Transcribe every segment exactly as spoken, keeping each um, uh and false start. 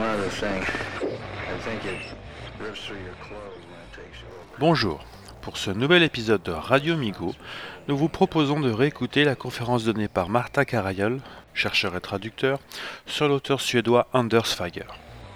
Bonjour, pour ce nouvel épisode de Radio Migo, nous vous proposons de réécouter la conférence donnée par Marta Karajol, chercheur et traducteur, sur l'auteur suédois Anders Fager.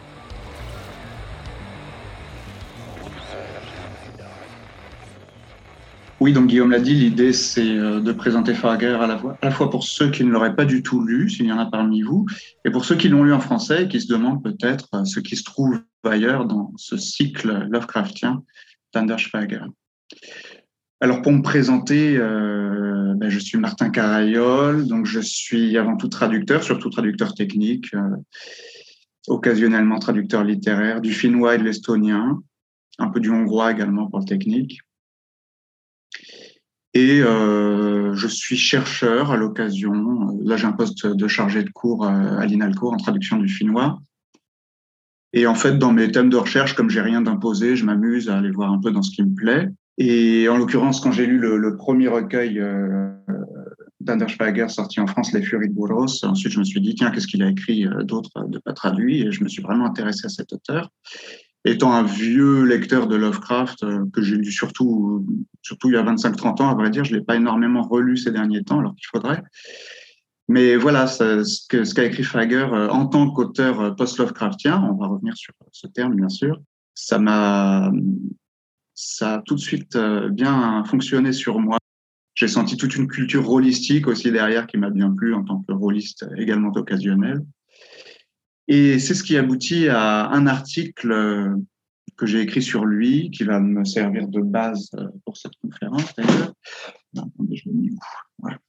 Oui, donc Guillaume l'a dit, l'idée c'est de présenter Fager à la, fois, à la fois pour ceux qui ne l'auraient pas du tout lu, s'il y en a parmi vous, et pour ceux qui l'ont lu en français et qui se demandent peut-être ce qui se trouve ailleurs dans ce cycle Lovecraftien d'Anders Fager. Alors pour me présenter, euh, ben, je suis Martin Karajol, donc je suis avant tout traducteur, surtout traducteur technique, euh, occasionnellement traducteur littéraire, du finnois et de l'estonien, un peu du hongrois également pour le technique. Et euh, je suis chercheur à l'occasion. Là, j'ai un poste de chargé de cours à l'INALCO en traduction du finnois. Et en fait, dans mes thèmes de recherche, comme j'ai rien d'imposé, je m'amuse à aller voir un peu dans ce qui me plaît. Et en l'occurrence, quand j'ai lu le, le premier recueil euh, d'Anders Fager sorti en France, Les Furies de Burros, ensuite je me suis dit, tiens, qu'est-ce qu'il a écrit d'autre de pas traduit? Et je me suis vraiment intéressé à cet auteur. Étant un vieux lecteur de Lovecraft, euh, que j'ai lu surtout, surtout il y a vingt-cinq trente ans, à vrai dire, je ne l'ai pas énormément relu ces derniers temps, alors qu'il faudrait. Mais voilà, ça, ce, que, ce qu'a écrit Fager euh, en tant qu'auteur post-Lovecraftien, on va revenir sur ce terme, bien sûr, ça m'a, ça a tout de suite euh, bien fonctionné sur moi. J'ai senti toute une culture rôlistique aussi derrière qui m'a bien plu en tant que rôliste également occasionnel. Et c'est ce qui aboutit à un article que j'ai écrit sur lui, qui va me servir de base pour cette conférence d'ailleurs. Attendez, je l'ai mis où ? Voilà.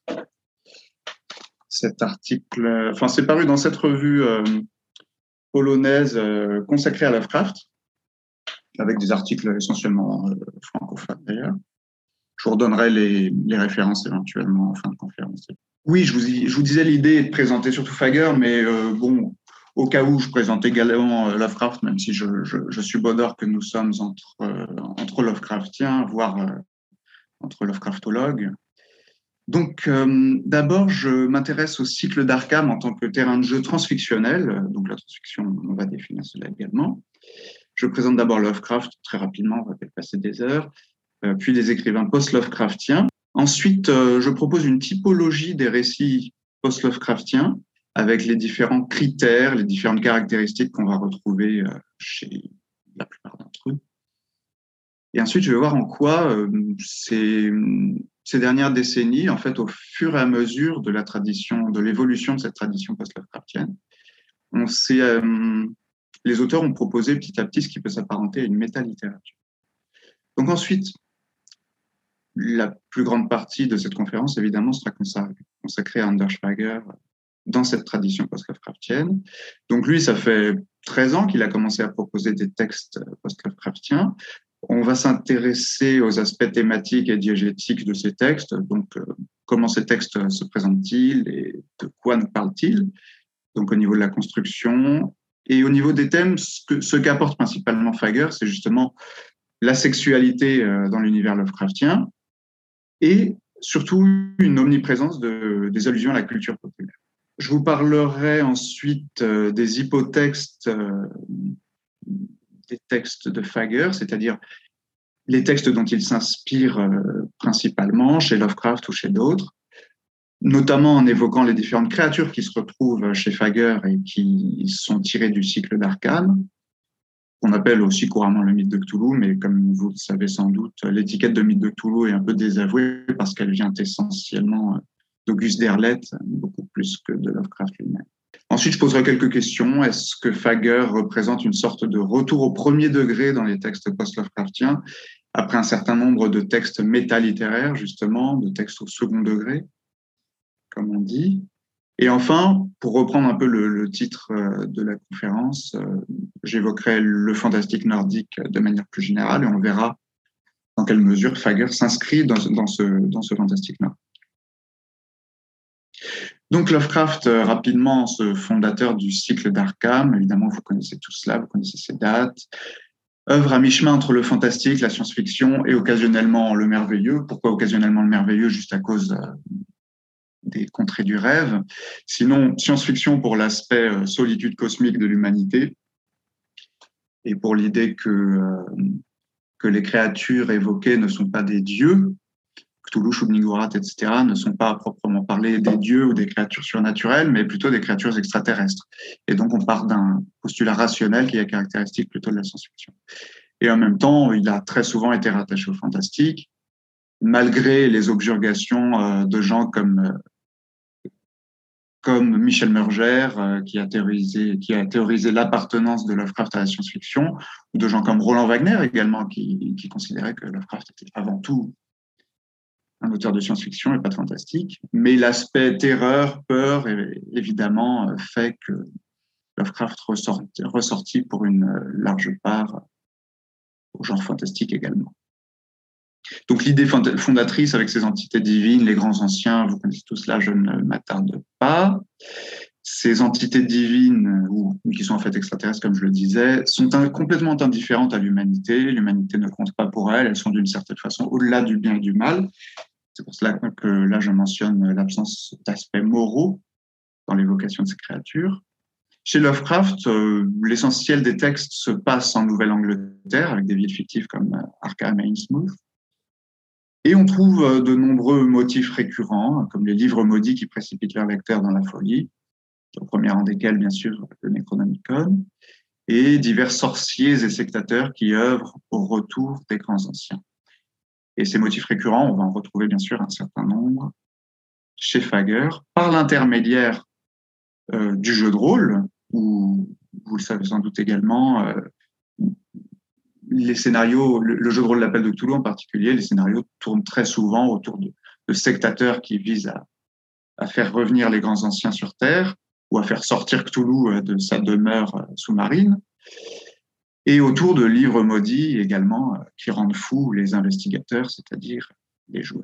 Cet article, enfin, c'est paru dans cette revue euh, polonaise euh, consacrée à Lovecraft, avec des articles essentiellement euh, francophones d'ailleurs. Je vous redonnerai les, les références éventuellement en fin de conférence. Oui, je vous, je vous disais l'idée est de présenter surtout Fager, mais euh, bon, au cas où je présente également Lovecraft, même si je, je, je suis bonheur que nous sommes entre, euh, entre Lovecraftiens, voire euh, entre Lovecraftologues. Donc, euh, d'abord, je m'intéresse au cycle d'Arkham en tant que terrain de jeu transfictionnel. Donc, la transfiction, on va définir cela également. Je présente d'abord Lovecraft très rapidement, on va peut-être passer des heures, euh, puis les écrivains post-Lovecraftiens. Ensuite, euh, je propose une typologie des récits post-Lovecraftiens avec les différents critères, les différentes caractéristiques qu'on va retrouver euh, chez la plupart d'entre eux. Et ensuite, je vais voir en quoi euh, ces, ces dernières décennies, en fait, au fur et à mesure de la tradition, de l'évolution de cette tradition post-Lovecraftienne, on s'est, euh, les auteurs ont proposé petit à petit ce qui peut s'apparenter à une métalittérature. Donc ensuite, la plus grande partie de cette conférence, évidemment, sera consacrée à Anders Fager dans cette tradition post-Lovecraftienne. Donc lui, ça fait treize ans qu'il a commencé à proposer des textes post-Lovecraftiens. On va s'intéresser aux aspects thématiques et diégétiques de ces textes, donc euh, comment ces textes se présentent-ils et de quoi nous parlent-ils, donc au niveau de la construction. Et au niveau des thèmes, ce, que, ce qu'apporte principalement Fager, c'est justement la sexualité euh, dans l'univers Lovecraftien et surtout une omniprésence de, des allusions à la culture populaire. Je vous parlerai ensuite euh, des hypotextes, euh, des textes de Fager, c'est-à-dire les textes dont il s'inspire euh, principalement chez Lovecraft ou chez d'autres, notamment en évoquant les différentes créatures qui se retrouvent chez Fager et qui sont tirées du cycle d'Arkham, qu'on appelle aussi couramment le mythe de Cthulhu, mais comme vous le savez sans doute, l'étiquette de mythe de Cthulhu est un peu désavouée parce qu'elle vient essentiellement d'Auguste Derleth, beaucoup plus que de Lovecraft lui-même. Ensuite, je poserai quelques questions. Est-ce que Fager représente une sorte de retour au premier degré dans les textes post-Lovecraftiens, après un certain nombre de textes métalittéraires, justement, de textes au second degré, comme on dit? Et enfin, pour reprendre un peu le, le titre de la conférence, euh, j'évoquerai le fantastique nordique de manière plus générale et on verra dans quelle mesure Fager s'inscrit dans, dans, ce, dans ce fantastique nordique. Donc Lovecraft, euh, rapidement, ce fondateur du cycle d'Arkham, évidemment vous connaissez tout cela, vous connaissez ses dates, œuvre à mi-chemin entre le fantastique, la science-fiction et occasionnellement le merveilleux. Pourquoi occasionnellement le merveilleux? Juste à cause euh, des contrées du rêve. Sinon, science-fiction pour l'aspect euh, solitude cosmique de l'humanité, et pour l'idée que, euh, que les créatures évoquées ne sont pas des dieux, Cthulhu, Shub-Niggurath, et cetera, ne sont pas à proprement parler des dieux ou des créatures surnaturelles, mais plutôt des créatures extraterrestres. Et donc, on part d'un postulat rationnel qui est caractéristique plutôt de la science-fiction. Et en même temps, il a très souvent été rattaché au fantastique, malgré les objurgations euh, de gens comme, euh, comme Michel Murger, euh, qui a théorisé, qui a théorisé l'appartenance de Lovecraft à la science-fiction, ou de gens comme Roland Wagner également, qui, qui considérait que Lovecraft était avant tout un auteur de science-fiction et pas de fantastique. Mais l'aspect terreur, peur, évidemment, fait que Lovecraft ressortit, ressortit pour une large part au genre fantastique également. Donc l'idée fondatrice avec ces entités divines, les grands anciens, vous connaissez tous cela, je ne m'attarde pas. Ces entités divines, ou qui sont en fait extraterrestres, comme je le disais, sont un, complètement indifférentes à l'humanité. L'humanité ne compte pas pour elles, elles sont d'une certaine façon au-delà du bien et du mal. C'est pour cela que là, je mentionne l'absence d'aspects moraux dans l'évocation de ces créatures. Chez Lovecraft, euh, l'essentiel des textes se passe en Nouvelle-Angleterre, avec des villes fictives comme Arkham et Innsmouth. Et on trouve de nombreux motifs récurrents, comme les livres maudits qui précipitent leur lecteur dans la folie, au premier rang desquels, bien sûr, le Necronomicon, et divers sorciers et sectateurs qui œuvrent au retour des grands anciens. Et ces motifs récurrents, on va en retrouver bien sûr un certain nombre chez Fager, par l'intermédiaire euh, du jeu de rôle, où, vous le savez sans doute également, euh, les scénarios, le, le jeu de rôle L'Appel de Cthulhu en particulier, les scénarios tournent très souvent autour de, de sectateurs qui visent à, à faire revenir les grands anciens sur Terre, ou à faire sortir Cthulhu de sa demeure sous-marine, et autour de livres maudits également qui rendent fous les investigateurs, c'est-à-dire les joueurs.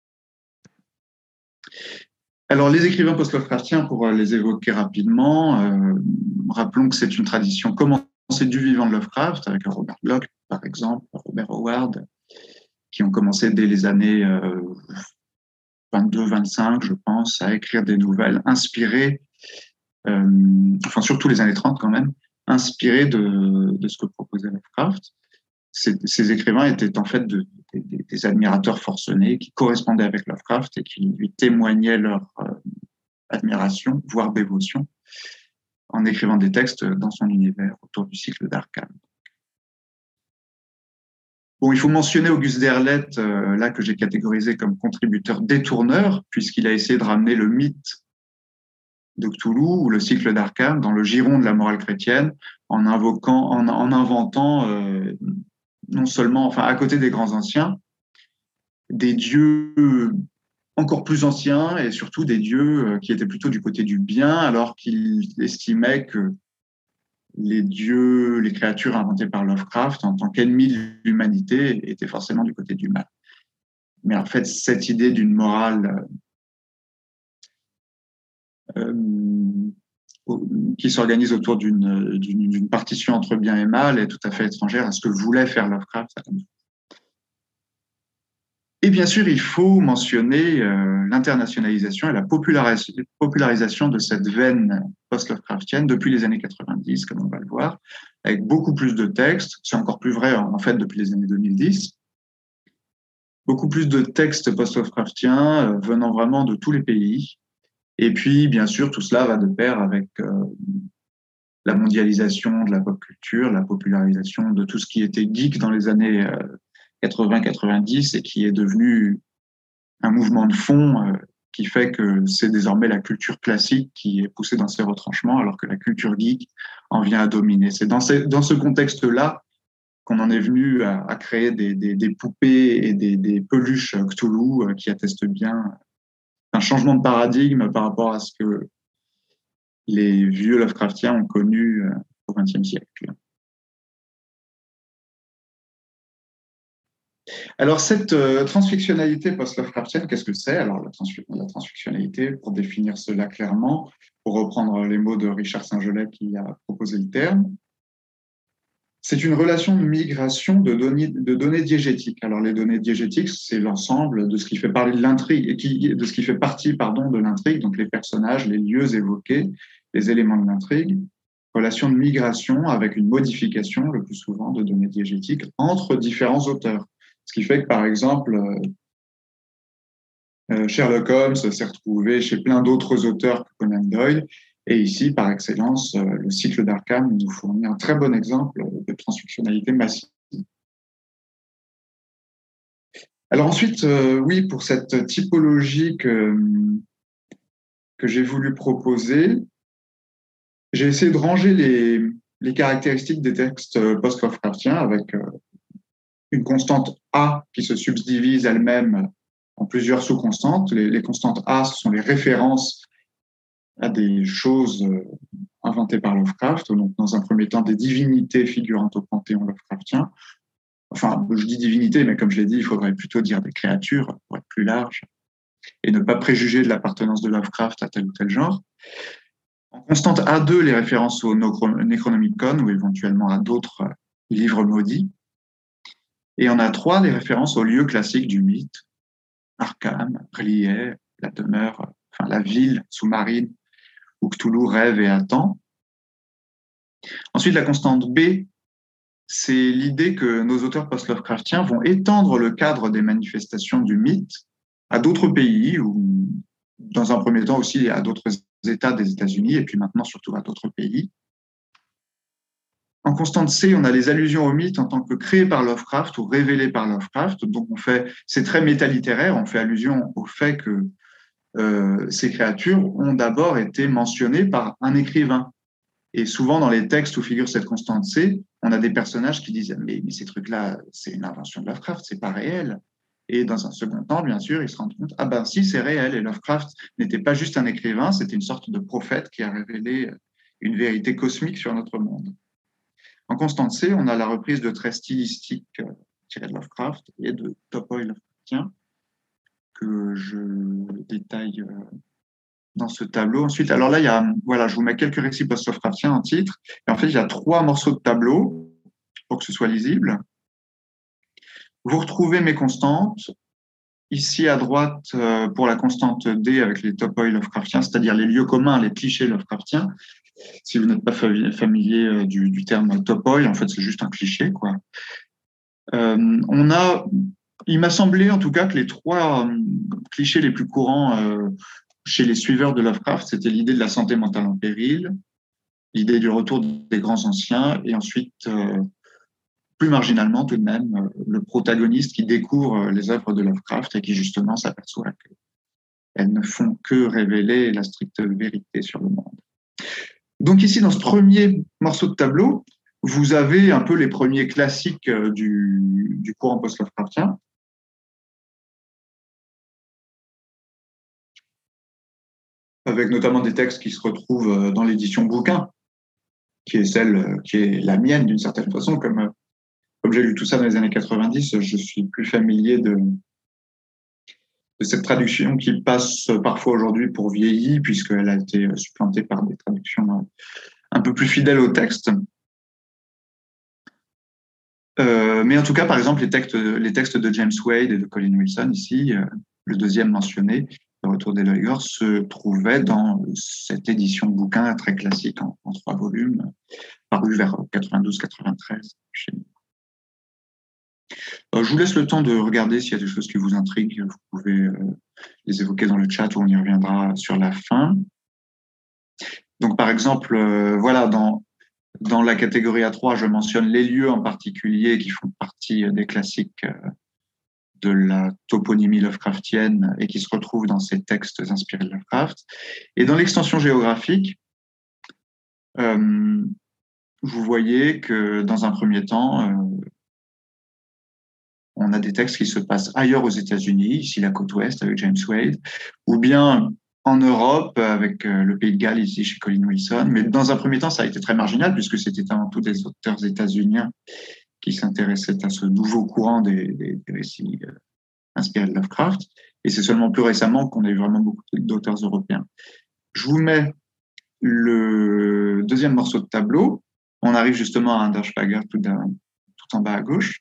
Alors, les écrivains post-Lovecraftiens, pour les évoquer rapidement, euh, rappelons que c'est une tradition commencée du vivant de Lovecraft, avec Robert Bloch, par exemple, Robert Howard, qui ont commencé dès les années euh, vingt-deux vingt-cinq, je pense, à écrire des nouvelles inspirées, euh, enfin surtout les années trente quand même, inspirées de, de ce que proposait Lovecraft. Ces, ces écrivains étaient en fait de, de, de, des admirateurs forcenés qui correspondaient avec Lovecraft et qui lui témoignaient leur euh, admiration, voire dévotion, en écrivant des textes dans son univers autour du cycle d'Arkham. Bon, il faut mentionner Auguste Derleth, euh, là que j'ai catégorisé comme contributeur détourneur, puisqu'il a essayé de ramener le mythe de Cthulhu ou le cycle d'Arkham dans le giron de la morale chrétienne, en invoquant, en, en inventant euh, non seulement, enfin, à côté des grands anciens, des dieux encore plus anciens et surtout des dieux qui étaient plutôt du côté du bien, alors qu'il estimait que les dieux, les créatures inventées par Lovecraft en tant qu'ennemis de l'humanité étaient forcément du côté du mal. Mais en fait, cette idée d'une morale euh, qui s'organise autour d'une, d'une, d'une partition entre bien et mal est tout à fait étrangère à ce que voulait faire Lovecraft. Et bien sûr, il faut mentionner euh, l'internationalisation et la popularis- popularisation de cette veine post-Lovecraftienne depuis les années quatre-vingt-dix, comme on va le voir, avec beaucoup plus de textes. C'est encore plus vrai, en fait, depuis les années deux mille dix. Beaucoup plus de textes post-Lovecraftiens euh, venant vraiment de tous les pays. Et puis, bien sûr, tout cela va de pair avec euh, la mondialisation de la pop culture, la popularisation de tout ce qui était geek dans les années euh, quatre-vingts quatre-vingt-dix et qui est devenu un mouvement de fond euh, qui fait que c'est désormais la culture classique qui est poussée dans ses retranchements alors que la culture geek en vient à dominer. C'est dans, ces, dans ce contexte-là qu'on en est venu à, à créer des, des, des poupées et des, des peluches Cthulhu euh, qui attestent bien un changement de paradigme par rapport à ce que les vieux Lovecraftiens ont connu euh, au vingtième siècle. Alors, cette euh, transfictionnalité post-Lovecraftienne, qu'est-ce que c'est? Alors, la, trans la transfictionnalité, pour définir cela clairement, pour reprendre les mots de Richard Saint-Gelais qui a proposé le terme, c'est une relation de migration de données, de données diégétiques. Alors, les données diégétiques, c'est l'ensemble de ce qui fait parler de l'intrigue, et qui, de ce qui fait partie, pardon, de l'intrigue, donc les personnages, les lieux évoqués, les éléments de l'intrigue, relation de migration avec une modification, le plus souvent, de données diégétiques entre différents auteurs. Ce qui fait que, par exemple, euh, Sherlock Holmes s'est retrouvé chez plein d'autres auteurs que Conan Doyle. Et ici, par excellence, euh, le cycle d'Arkham nous fournit un très bon exemple de transfictionnalité massive. Alors ensuite, euh, oui, pour cette typologie que, que j'ai voulu proposer, j'ai essayé de ranger les, les caractéristiques des textes post-Lovecraftiens avec euh, une constante A qui se subdivise elle-même en plusieurs sous-constantes. Les, les constantes A, ce sont les références à des choses euh, inventées par Lovecraft, donc dans un premier temps des divinités figurant au panthéon Lovecraftien. Enfin, je dis divinité, mais comme je l'ai dit, il faudrait plutôt dire des créatures pour être plus large et ne pas préjuger de l'appartenance de Lovecraft à tel ou tel genre. En constante A deux, les références au Necronomicon ou éventuellement à d'autres livres maudits. Et en A trois, les références aux lieux classiques du mythe, Arkham, R'lyeh, la demeure, enfin la ville sous-marine où Cthulhu rêve et attend. Ensuite, la constante B, c'est l'idée que nos auteurs post-Lovecraftiens vont étendre le cadre des manifestations du mythe à d'autres pays ou, dans un premier temps aussi, à d'autres États des États-Unis et puis maintenant surtout à d'autres pays. En constante C, on a les allusions au mythe en tant que créés par Lovecraft ou révélés par Lovecraft. Donc, on fait, c'est très métalittéraire, on fait allusion au fait que euh, ces créatures ont d'abord été mentionnées par un écrivain. Et souvent, dans les textes où figure cette constante C, on a des personnages qui disent mais, mais ces trucs-là, c'est une invention de Lovecraft, c'est pas réel. Et dans un second temps, bien sûr, ils se rendent compte ah ben si, c'est réel. Et Lovecraft n'était pas juste un écrivain, c'était une sorte de prophète qui a révélé une vérité cosmique sur notre monde. En constante C, on a la reprise de traits stylistiques euh, tirés de Lovecraft et de topoi Lovecraftien que je détaille euh, dans ce tableau. Ensuite, alors là, il y a, voilà, je vous mets quelques récits post-Lovecraftiens en titre. Et en fait, il y a trois morceaux de tableau pour que ce soit lisible. Vous retrouvez mes constantes. Ici, à droite, euh, pour la constante D avec les topoi Lovecraftiens, c'est-à-dire les lieux communs, les clichés Lovecraftiens. Si vous n'êtes pas familier du, du terme topoi, en fait, c'est juste un cliché, quoi. Euh, on a, il m'a semblé, en tout cas, que les trois euh, clichés les plus courants euh, chez les suiveurs de Lovecraft, c'était l'idée de la santé mentale en péril, l'idée du retour des grands anciens, et ensuite, euh, plus marginalement tout de même, euh, le protagoniste qui découvre les œuvres de Lovecraft et qui justement s'aperçoit qu'elles ne font que révéler la stricte vérité sur le monde. Donc ici, dans ce premier morceau de tableau, vous avez un peu les premiers classiques du, du courant post-Lovecraftien. Avec notamment des textes qui se retrouvent dans l'édition bouquin, qui est celle qui est la mienne d'une certaine façon. Comme, comme j'ai lu tout ça dans les années quatre-vingt-dix, je suis plus familier de, de cette traduction qui passe parfois aujourd'hui pour vieillie, puisqu'elle a été supplantée par des traductions un peu plus fidèles au texte. Euh, mais en tout cas, par exemple, les textes, les textes de James Wade et de Colin Wilson, ici, euh, le deuxième mentionné, Le Retour des Loigors, se trouvait dans cette édition de bouquin très classique en, en trois volumes, paru vers quatre-vingt-douze quatre-vingt-treize chez nous. Euh, je vous laisse le temps de regarder s'il y a des choses qui vous intriguent. Vous pouvez euh, les évoquer dans le chat ou on y reviendra sur la fin. Donc, par exemple, euh, voilà, dans Dans la catégorie A trois, je mentionne les lieux en particulier qui font partie des classiques de la toponymie Lovecraftienne et qui se retrouvent dans ces textes inspirés de Lovecraft. Et dans l'extension géographique, euh, vous voyez que dans un premier temps, euh, on a des textes qui se passent ailleurs aux États-Unis, ici la côte ouest avec James Wade, ou bien en Europe avec le Pays de Galles, ici chez Colin Wilson. Mais dans un premier temps, ça a été très marginal puisque c'était avant tout des auteurs états-uniens qui s'intéressaient à ce nouveau courant des, des, des récits euh, inspirés de Lovecraft. Et c'est seulement plus récemment qu'on a eu vraiment beaucoup d'auteurs européens. Je vous mets le deuxième morceau de tableau. On arrive justement à Underschwager tout, tout en bas à gauche.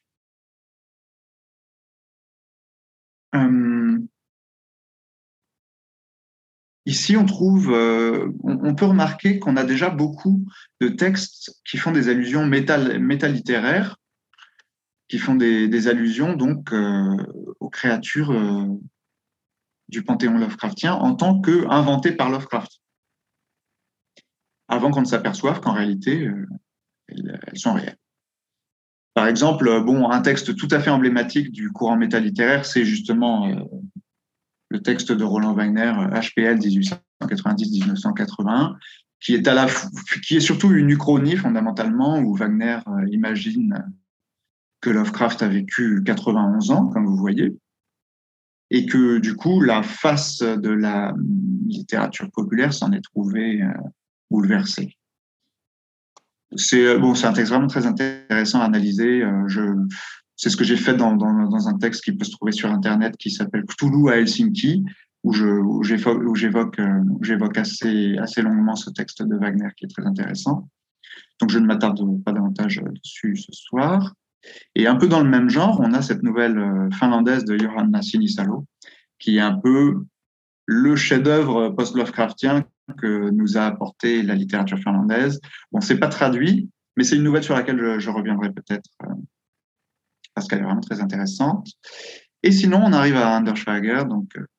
Euh, ici, on trouve, euh, on, on peut remarquer qu'on a déjà beaucoup de textes qui font des allusions méta, métalittéraires, qui font des, des allusions donc euh, aux créatures euh, du panthéon Lovecraftien en tant qu'inventées par Lovecraft, avant qu'on ne s'aperçoive qu'en réalité, euh, elles, elles sont réelles. Par exemple, bon, un texte tout à fait emblématique du courant métalittéraire, c'est justement euh, le texte de Roland Wagner, H P L dix-huit cent quatre-vingt-dix à dix-neuf cent quatre-vingt-un, qui est, à la, qui est surtout une uchronie fondamentalement, où Wagner euh, imagine que Lovecraft a vécu quatre-vingt-onze ans, comme vous voyez, et que du coup, la face de la littérature populaire s'en est trouvée euh, bouleversée. C'est bon, c'est un texte vraiment très intéressant à analyser. Euh, je, c'est ce que j'ai fait dans, dans, dans un texte qui peut se trouver sur Internet qui s'appelle Cthulhu à Helsinki, où, je, où j'évoque, où j'évoque, euh, où j'évoque assez, assez longuement ce texte de Wagner qui est très intéressant. Donc, je ne m'attarde pas davantage dessus ce soir. Et un peu dans le même genre, on a cette nouvelle euh, finlandaise de Johanna Sinisalo, qui est un peu le chef-d'œuvre post-Lovecraftien que nous a apporté la littérature finlandaise. Bon, c'est pas traduit, mais c'est une nouvelle sur laquelle je, je reviendrai peut-être euh, parce qu'elle est vraiment très intéressante. Et sinon, on arrive à Anders Schwager, donc euh,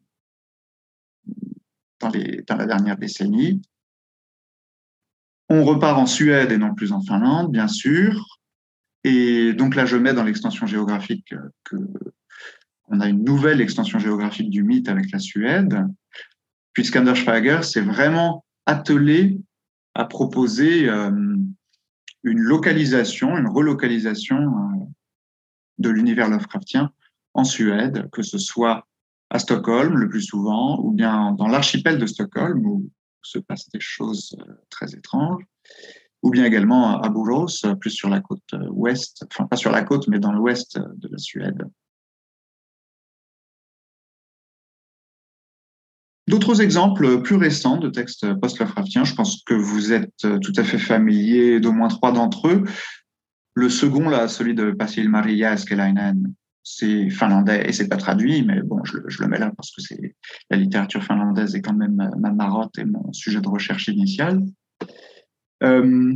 dans, les, dans la dernière décennie. On repart en Suède et non plus en Finlande, bien sûr. Et donc là, je mets dans l'extension géographique que on a une nouvelle extension géographique du mythe avec la Suède, puisqu'Anders Schwager s'est vraiment attelé à proposer euh, une localisation, une relocalisation euh, de l'univers Lovecraftien en Suède, que ce soit à Stockholm le plus souvent, ou bien dans l'archipel de Stockholm, où se passent des choses euh, très étranges, ou bien également à Borås, plus sur la côte ouest, enfin pas sur la côte, mais dans l'ouest de la Suède. D'autres exemples plus récents de textes post-Lovecraftiens, je pense que vous êtes tout à fait familier d'au moins trois d'entre eux. Le second, là, celui de Pasi Ilmarinen Eskeläinen, c'est finlandais et c'est pas traduit, mais bon, je, je, le mets là parce que c'est la littérature finlandaise est quand même ma marotte et mon sujet de recherche initial. Euh,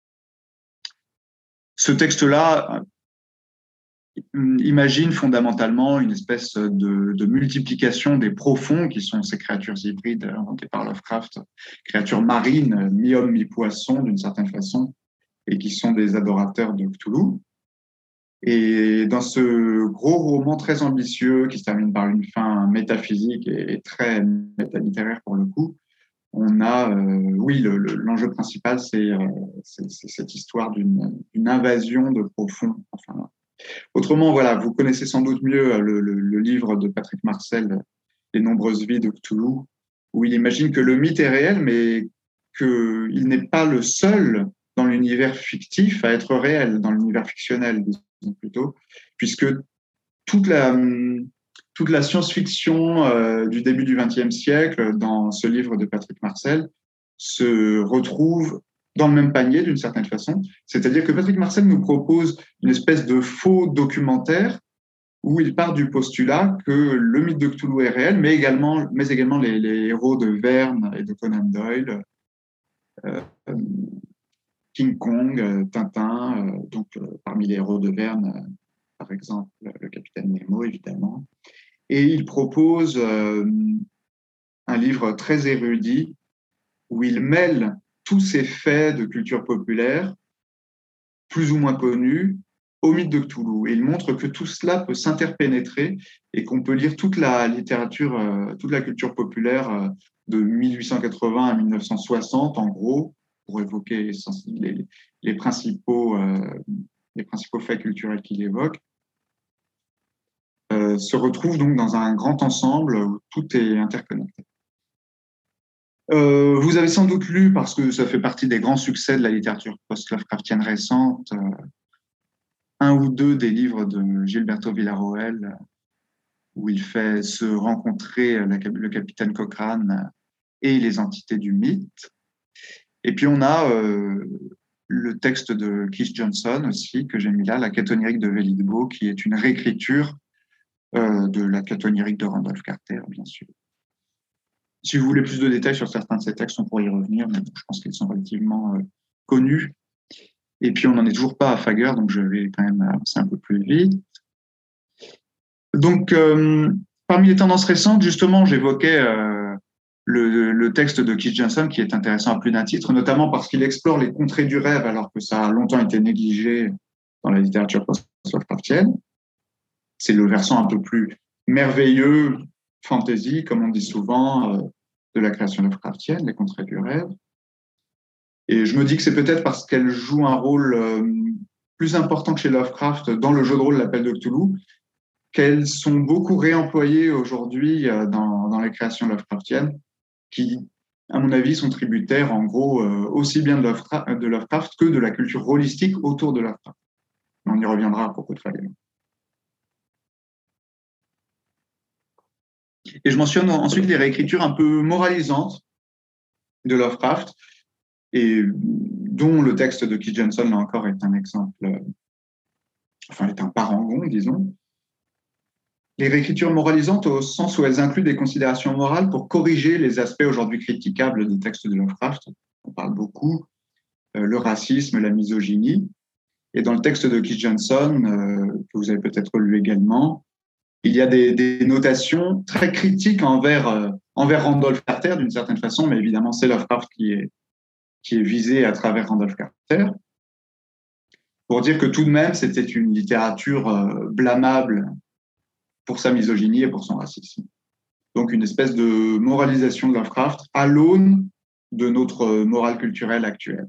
ce texte-là imagine fondamentalement une espèce de, de multiplication des profonds qui sont ces créatures hybrides inventées par Lovecraft, créatures marines, mi-homme, mi-poisson d'une certaine façon, et qui sont des adorateurs de Cthulhu. Et dans ce gros roman très ambitieux qui se termine par une fin métaphysique et très métalittéraire pour le coup, on a, euh, oui, le, le, l'enjeu principal, c'est, euh, c'est, c'est cette histoire d'une, d'une invasion de profonds. Enfin, autrement, voilà, vous connaissez sans doute mieux le, le, le livre de Patrick Marcel, Les nombreuses vies de Cthulhu, où il imagine que le mythe est réel, mais qu'il n'est pas le seul dans l'univers fictif à être réel, dans l'univers fictionnel plutôt, puisque toute la, toute la science-fiction euh, du début du vingtième siècle, dans ce livre de Patrick Marcel, se retrouve dans le même panier d'une certaine façon. C'est-à-dire que Patrick Marcel nous propose une espèce de faux documentaire où il part du postulat que le mythe de Cthulhu est réel, mais également, mais également les, les héros de Verne et de Conan Doyle, euh, King Kong, Tintin, euh, donc euh, parmi les héros de Verne, euh, par exemple le capitaine Nemo, évidemment. Et il propose euh, un livre très érudit où il mêle tous ces faits de culture populaire, plus ou moins connus, au mythe de Cthulhu. Et il montre que tout cela peut s'interpénétrer et qu'on peut lire toute la littérature, euh, toute la culture populaire euh, de mille huit cent quatre-vingts à mille neuf cent soixante, en gros, pour évoquer les, les, principaux, euh, les principaux faits culturels qu'il évoque, euh, se retrouve donc dans un grand ensemble où tout est interconnecté. Euh, vous avez sans doute lu, parce que ça fait partie des grands succès de la littérature post-Lovecraftienne récente, euh, un ou deux des livres de Gilberto Villarroel, où il fait se rencontrer la, le capitaine Cochrane et les entités du mythe. Et puis on a euh, le texte de Keith Johnson aussi, que j'ai mis là, La quête onirique de Velidbo, qui est une réécriture euh, de la quête onirique de Randolph Carter, bien sûr. si vous voulez plus de détails sur certains de ces textes, on pourrait y revenir, mais je pense qu'ils sont relativement euh, connus. Et puis, on n'en est toujours pas à Fager, donc je vais quand même avancer un peu plus vite. Donc, euh, parmi les tendances récentes, justement, j'évoquais euh, le, le texte de Keith Johnson, qui est intéressant à plus d'un titre, notamment parce qu'il explore les contrées du rêve, alors que ça a longtemps été négligé dans la littérature post-Lovecraftienne. C'est le versant un peu plus merveilleux, fantasy, comme on dit souvent, euh, de la création Lovecraftienne, les contrées du rêve. Et je me dis que c'est peut-être parce qu'elle joue un rôle euh, plus important que chez Lovecraft dans le jeu de rôle L'Appel de Cthulhu, qu'elles sont beaucoup réemployées aujourd'hui euh, dans, dans les créations Lovecraftiennes, qui, à mon avis, sont tributaires, en gros, euh, aussi bien de Lovecraft, de Lovecraft que de la culture holistique autour de Lovecraft. On y reviendra à propos de Fager. Et je mentionne ensuite les réécritures un peu moralisantes de Lovecraft, et dont le texte de Keith Johnson, là encore, est un exemple, enfin, est un parangon, disons. Les réécritures moralisantes au sens où elles incluent des considérations morales pour corriger les aspects aujourd'hui critiquables des textes de Lovecraft. On parle beaucoup, euh, le racisme, la misogynie. Et dans le texte de Keith Johnson, euh, que vous avez peut-être lu également, il y a des, des notations très critiques envers, euh, envers Randolph Carter, d'une certaine façon, mais évidemment, c'est Lovecraft qui est, qui est visé à travers Randolph Carter, pour dire que tout de même, c'était une littérature euh, blâmable pour sa misogynie et pour son racisme. Donc, une espèce de moralisation de Lovecraft à l'aune de notre morale culturelle actuelle.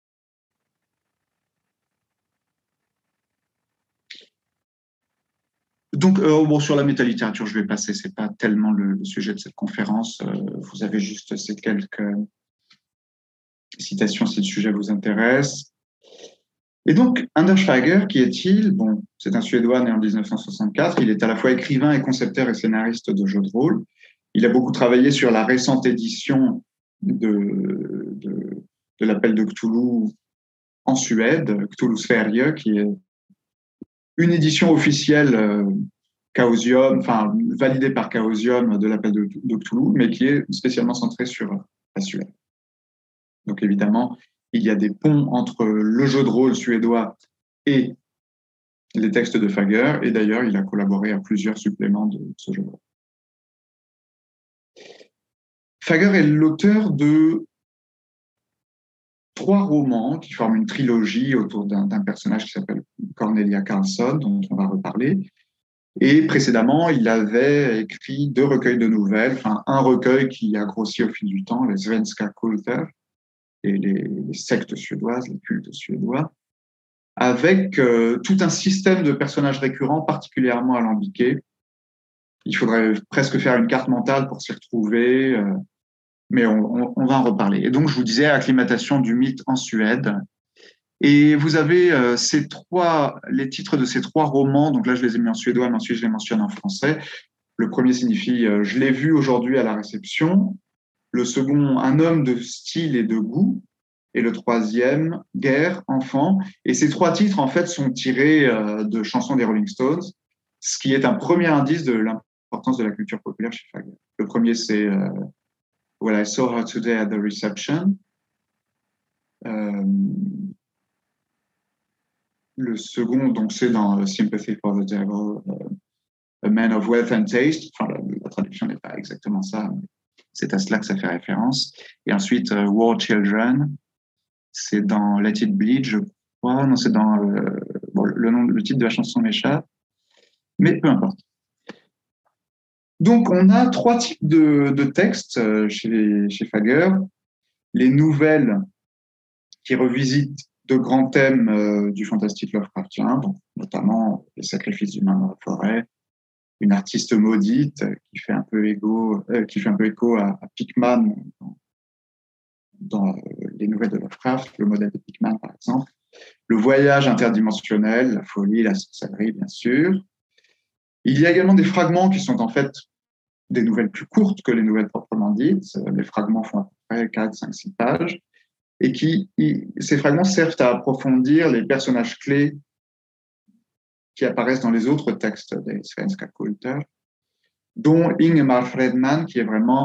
Donc, euh, bon, sur la métalittérature, je vais passer, c'est pas tellement le, le sujet de cette conférence. Euh, vous avez juste ces quelques citations si le sujet vous intéresse. Et donc, Anders Fager, qui est-il? Bon, c'est un Suédois né en dix-neuf cent soixante-quatre. Il est à la fois écrivain et concepteur et scénariste de jeux de rôle. Il a beaucoup travaillé sur la récente édition de, de, de l'Appel de Cthulhu en Suède, Cthulhu Sverige, qui est une édition officielle euh, Chaosium, enfin validée par Chaosium de l'Appel de, de Cthulhu, mais qui est spécialement centrée sur la Suède. Donc évidemment, il y a des ponts entre le jeu de rôle suédois et les textes de Fager, et d'ailleurs, il a collaboré à plusieurs suppléments de ce jeu de rôle. Fager est l'auteur de trois romans qui forment une trilogie autour d'un, d'un personnage qui s'appelle Cornelia Carlson, dont on va reparler. Et précédemment, il avait écrit deux recueils de nouvelles, enfin un recueil qui a grossi au fil du temps, les Svenska Kulter, et les, les sectes suédoises, les cultes suédois, avec euh, tout un système de personnages récurrents particulièrement alambiqués. Il faudrait presque faire une carte mentale pour s'y retrouver, euh, mais on, on, on va en reparler. Et donc, je vous disais, acclimatation du mythe en Suède. Et vous avez euh, ces trois, les titres de ces trois romans. Donc là, je les ai mis en suédois, mais ensuite je les mentionne en français. Le premier signifie euh, « Je l'ai vu aujourd'hui à la réception ». Le second, « Un homme de style et de goût ». Et le troisième, « Guerre, enfant ». Et ces trois titres, en fait, sont tirés euh, de chansons des Rolling Stones, ce qui est un premier indice de l'importance de la culture populaire chez Fager. Le premier, c'est euh, « Well, I saw her today at the reception euh, ». Le second, donc, c'est dans Sympathy for the Devil, uh, A Man of Wealth and Taste. Enfin, la, la traduction n'est pas exactement ça, mais c'est à cela que ça fait référence. Et ensuite, uh, War Children, c'est dans Let It Bleed, je crois. Non, c'est dans euh, bon, le nom, le titre de la chanson m'échappe, mais peu importe. Donc, on a trois types de, de textes chez, chez Fager. Les nouvelles qui revisitent de grands thèmes euh, du fantastique Lovecraftien, donc notamment les sacrifices humains dans la forêt, une artiste maudite qui fait un peu écho, euh, qui fait un peu écho à, à Pickman dans, dans euh, les nouvelles de Lovecraft, le modèle de Pickman par exemple, le voyage interdimensionnel, la folie, la sorcellerie bien sûr. Il y a également des fragments qui sont en fait des nouvelles plus courtes que les nouvelles proprement dites. Les fragments font à peu près quatre, cinq, six pages. Et qui, ces fragments servent à approfondir les personnages clés qui apparaissent dans les autres textes des Svenska Kulter, dont Ingemar Fredman, qui est vraiment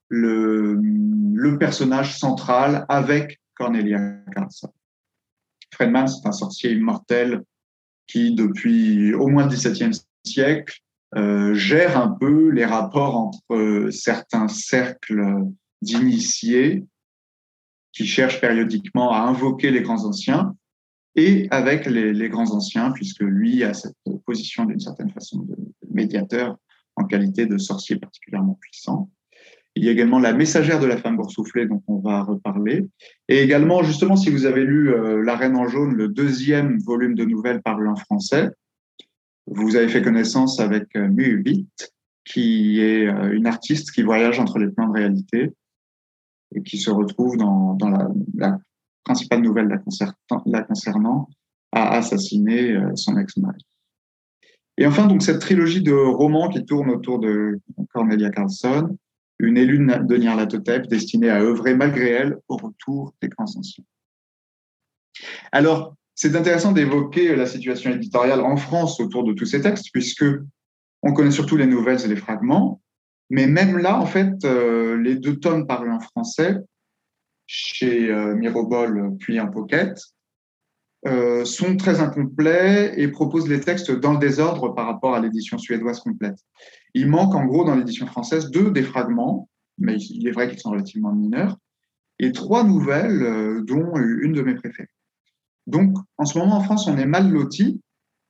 le, le personnage central avec Cornelia Carlson. Fredman, c'est un sorcier immortel qui, depuis au moins le dix-septième siècle, euh, gère un peu les rapports entre euh, certains cercles d'initiés qui cherchent périodiquement à invoquer les grands anciens et avec les, les grands anciens, puisque lui a cette position d'une certaine façon de médiateur en qualité de sorcier particulièrement puissant. Il y a également La messagère de la femme boursouflée, dont on va reparler. Et également, justement, si vous avez lu euh, La Reine en jaune, le deuxième volume de nouvelles paru en français, vous avez fait connaissance avec euh, Muhubit, qui est euh, une artiste qui voyage entre les plans de réalité et qui se retrouve dans, dans la, la principale nouvelle la, la concernant à assassiner euh, son ex-mari. Et enfin, donc, cette trilogie de romans qui tourne autour de Cornelia Carlson, une élue de Nyarlathotep destinée à œuvrer malgré elle au retour des grands anciens. Alors, c'est intéressant d'évoquer la situation éditoriale en France autour de tous ces textes, puisque on connaît surtout les nouvelles et les fragments, mais même là, en fait, euh, les deux tomes parus en français, chez euh, Mirobol puis en pocket, euh, sont très incomplets et proposent les textes dans le désordre par rapport à l'édition suédoise complète. Il manque en gros dans l'édition française deux des fragments, mais il est vrai qu'ils sont relativement mineurs, et trois nouvelles, euh, dont une de mes préférées. Donc, en ce moment, en France, on est mal loti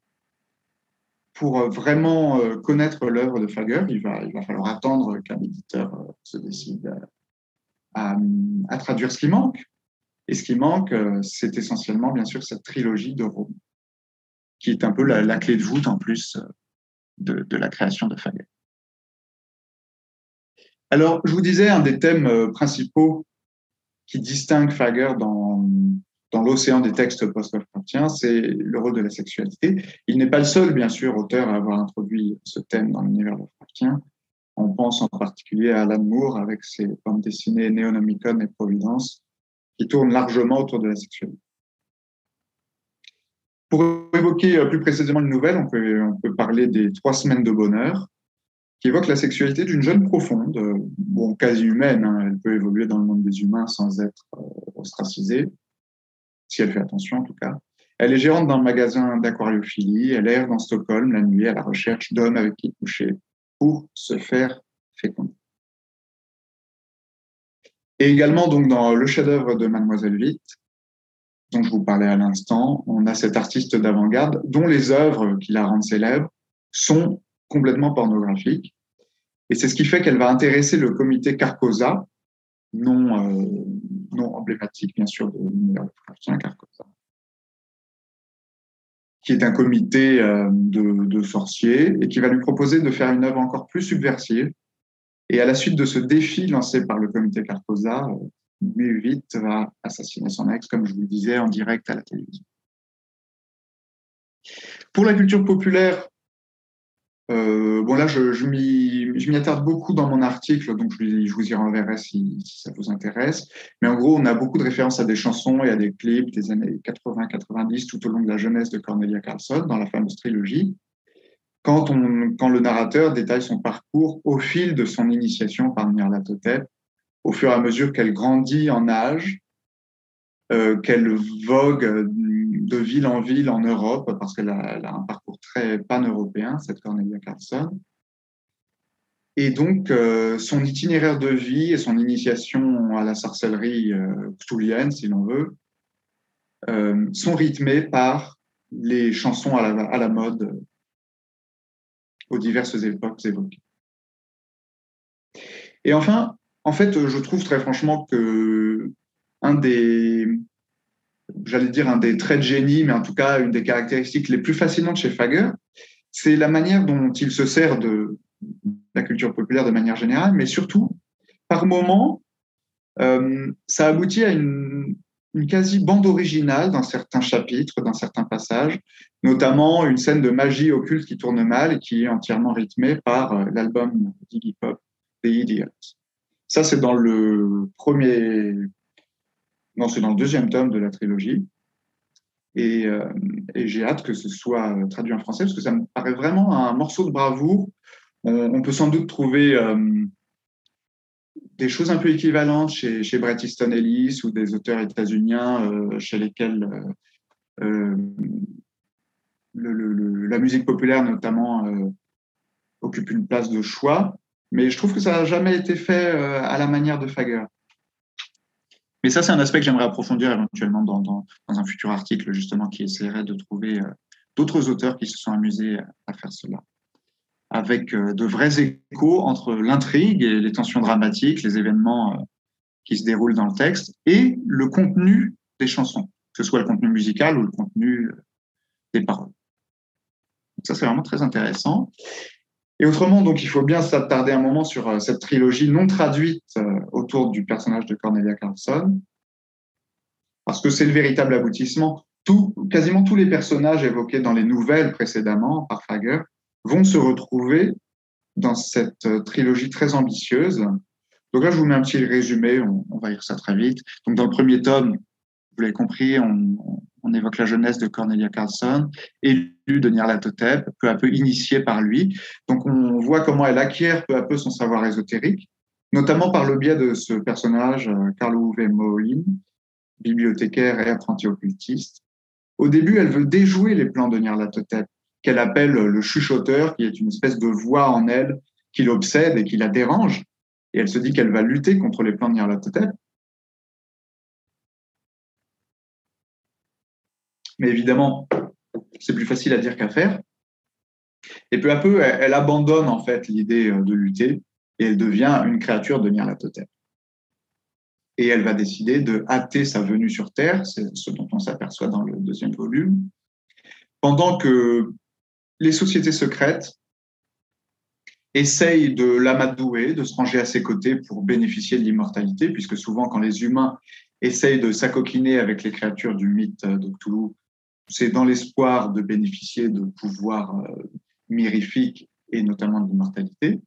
pour vraiment euh, connaître l'œuvre de Fager. Il va, il va falloir attendre qu'un éditeur euh, se décide à, à, à traduire ce qui manque. Et ce qui manque, euh, c'est essentiellement, bien sûr, cette trilogie de romans, qui est un peu la, la clé de voûte, en plus, euh, de, de la création de Fager. Alors, je vous disais, un des thèmes euh, principaux qui distingue Fager dans, dans l'océan des textes post-Lovecraftiens, c'est le rôle de la sexualité. Il n'est pas le seul, bien sûr, auteur à avoir introduit ce thème dans l'univers Lovecraftien. On pense en particulier à Alan Moore avec ses bandes dessinées Néonomicon et Providence, qui tournent largement autour de la sexualité. Pour évoquer plus précisément une nouvelle, on peut, on peut parler des Trois semaines de bonheur, qui évoque la sexualité d'une jeune profonde, bon, quasi humaine, hein, elle peut évoluer dans le monde des humains sans être euh, ostracisée, si elle fait attention en tout cas. Elle est gérante d'un magasin d'aquariophilie, elle erre dans Stockholm la nuit à la recherche d'hommes avec qui coucher pour se faire féconder. Et également, donc, dans le chef-d'œuvre de Mademoiselle Vitt, dont je vous parlais à l'instant, on a cet artiste d'avant-garde dont les œuvres qui la rendent célèbre sont complètement pornographique. Et c'est ce qui fait qu'elle va intéresser le comité Carcosa, non, euh, non emblématique, bien sûr, de l'univers Lovecraftien, Carcosa, qui est un comité euh, de, de sorciers et qui va lui proposer de faire une œuvre encore plus subversive. Et à la suite de ce défi lancé par le comité Carcosa, Muhubit va assassiner son ex, comme je vous le disais, en direct à la télévision. Pour la culture populaire, Euh, bon là, je, je m'y attarde beaucoup dans mon article, donc je, je vous y renverrai si, si ça vous intéresse. Mais en gros, on a beaucoup de références à des chansons et à des clips des années quatre-vingts quatre-vingt-dix tout au long de la jeunesse de Cornelia Carlson, dans la fameuse trilogie, quand, on, quand le narrateur détaille son parcours au fil de son initiation par Nyarlathotep, au fur et à mesure qu'elle grandit en âge, euh, qu'elle vogue de ville en ville en Europe, parce qu'elle a, elle a un parcours très pan-européen, cette Cornelia Carlson. Et donc, euh, son itinéraire de vie et son initiation à la sorcellerie euh, cthulhienne, si l'on veut, euh, sont rythmés par les chansons à la, à la mode euh, aux diverses époques évoquées. Et enfin, en fait, je trouve très franchement que un des, j'allais dire un des traits de génie, mais en tout cas une des caractéristiques les plus fascinantes chez Fager, c'est la manière dont il se sert de la culture populaire de manière générale, mais surtout, par moments, euh, ça aboutit à une, une quasi-bande originale dans certains chapitres, dans certains passages, notamment une scène de magie occulte qui tourne mal et qui est entièrement rythmée par euh, l'album d'Iggy Pop, The Idiots. Ça, c'est dans le premier... Non, c'est dans le deuxième tome de la trilogie. Et, euh, et j'ai hâte que ce soit traduit en français parce que ça me paraît vraiment un morceau de bravoure. On, on peut sans doute trouver euh, des choses un peu équivalentes chez, chez Bret Easton Ellis ou des auteurs états-uniens euh, chez lesquels euh, euh, le, le, le, la musique populaire notamment euh, occupe une place de choix. Mais je trouve que ça n'a jamais été fait euh, à la manière de Fager. Mais ça, c'est un aspect que j'aimerais approfondir éventuellement dans, dans, dans un futur article, justement, qui essaierait de trouver euh, d'autres auteurs qui se sont amusés à faire cela, avec euh, de vrais échos entre l'intrigue et les tensions dramatiques, les événements euh, qui se déroulent dans le texte, et le contenu des chansons, que ce soit le contenu musical ou le contenu des paroles. Donc ça, c'est vraiment très intéressant. Et autrement, donc, il faut bien s'attarder un moment sur euh, cette trilogie non traduite euh, autour du personnage de Cornelia Carlson, parce que c'est le véritable aboutissement. Tout, quasiment tous les personnages évoqués dans les nouvelles précédemment par Fager vont se retrouver dans cette euh, trilogie très ambitieuse. Donc là, je vous mets un petit résumé, on, on va lire ça très vite. Donc dans le premier tome, vous l'avez compris, on, on évoque la jeunesse de Cornelia Carlson, élue de Nyarlathotep, peu à peu initiée par lui. Donc on voit comment elle acquiert peu à peu son savoir ésotérique, notamment par le biais de ce personnage, Karl Ove Mohin, bibliothécaire et apprenti occultiste. Au début, elle veut déjouer les plans de Nyarlathotep, qu'elle appelle le chuchoteur, qui est une espèce de voix en elle qui l'obsède et qui la dérange. Et elle se dit qu'elle va lutter contre les plans de Nyarlathotep. Mais évidemment, c'est plus facile à dire qu'à faire. Et peu à peu, elle, elle abandonne en fait l'idée de lutter et elle devient une créature de Nyarlathotep. Et elle va décider de hâter sa venue sur Terre, c'est ce dont on s'aperçoit dans le deuxième volume, pendant que les sociétés secrètes essayent de l'amadouer, de se ranger à ses côtés pour bénéficier de l'immortalité, puisque souvent, quand les humains essayent de s'acoquiner avec les créatures du mythe de Cthulhu, c'est dans l'espoir de bénéficier de pouvoirs mirifiques et notamment de l'immortalité.